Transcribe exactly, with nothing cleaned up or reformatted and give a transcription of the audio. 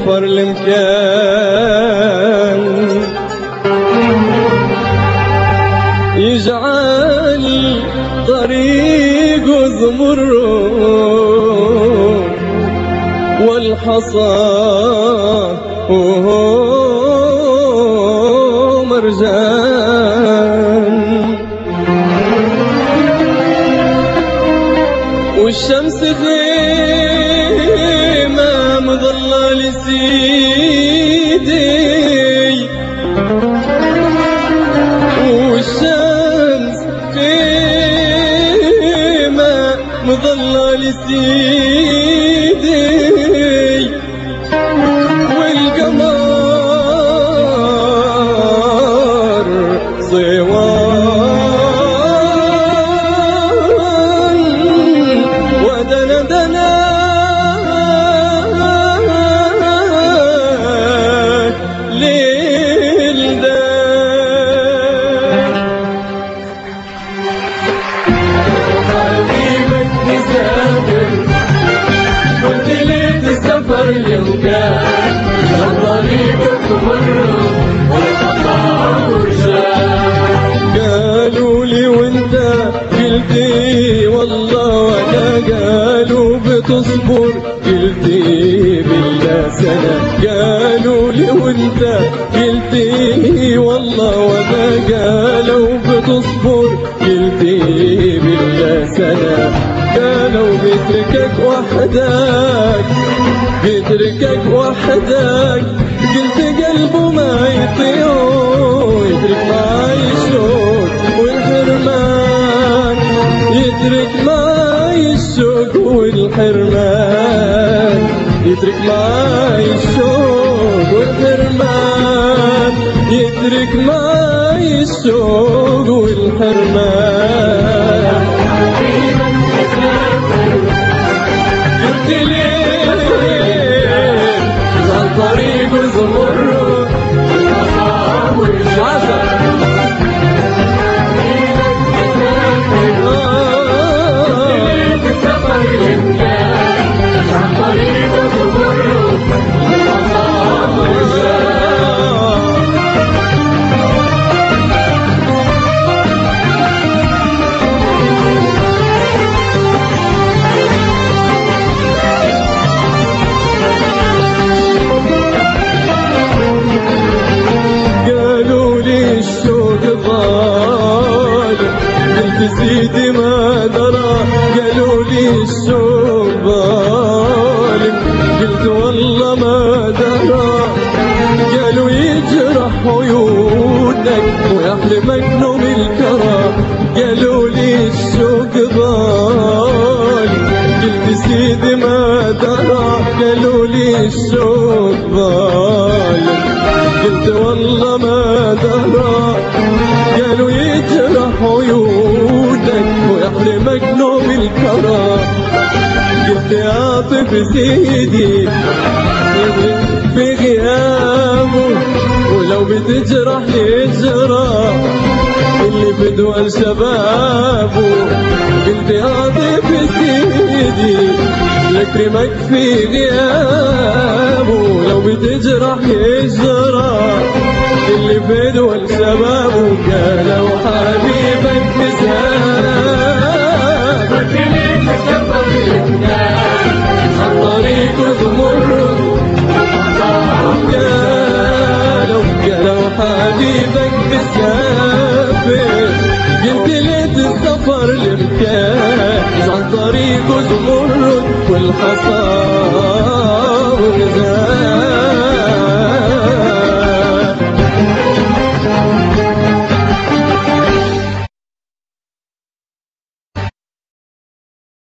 السفر لمكان يجعل طريق زمر والحصى وهو مرجان والشمس خيمة مظلة لسيدي والشمس خيمة مظلة لسيدي والقمر صوان ودنا دنا للدار حبيبك مسافر قلت لي تسافر لمكان عن طريقك مرة والخطا ورجال قالوا لي وانت قلتي والله وانا قالوا بتصبر قلتي بالله سنة قالوا لي وانت قلتي والله وانا قالوا بتصبر قلتي بالله سنة قالوا بيتركك وحدك بيتركك وحدك قلت قلبه ما يطيق يترك معي الشوق والحرمان يترك معي الشوق والحرمان يترك معي الشوق والحرمان يترك معي الشوق والحرمان حبيبك مسافر قلت ليه عن طريق زمر والخطا ورجال حبيبك مسافر قلت لي تسافر لمكان عن طريقك مرة والخطا ورجال قالوا لي الشوق ظالم قلت سيدي ما درى قالوا لي الشوق ظالم قلت والله ما درى قالوا يجرح عيونك ويحرمك نوم الكرى قالوا لي الشوق ظالم قلت سيدي ما درى قالوا لي الشوق ظالم قلت والله ما درى قالوا يجرح عيونك ويحرمك نوم الكرى قلت يا طفل سيدي في غيابه ولو بتجرح يجرح اللي في دول شبابه قلت يا طفل سيدي لكرمك في غيابه لو بتجرح يجرح اللي في دول شبابه قالوا حبيبك مسافر قلت لي تسافر لمكان عن طريق زمر قالوا قالوا حبيبك مسافر قلت لي تسافر لمكان عن طريق زمر والحصى والغزال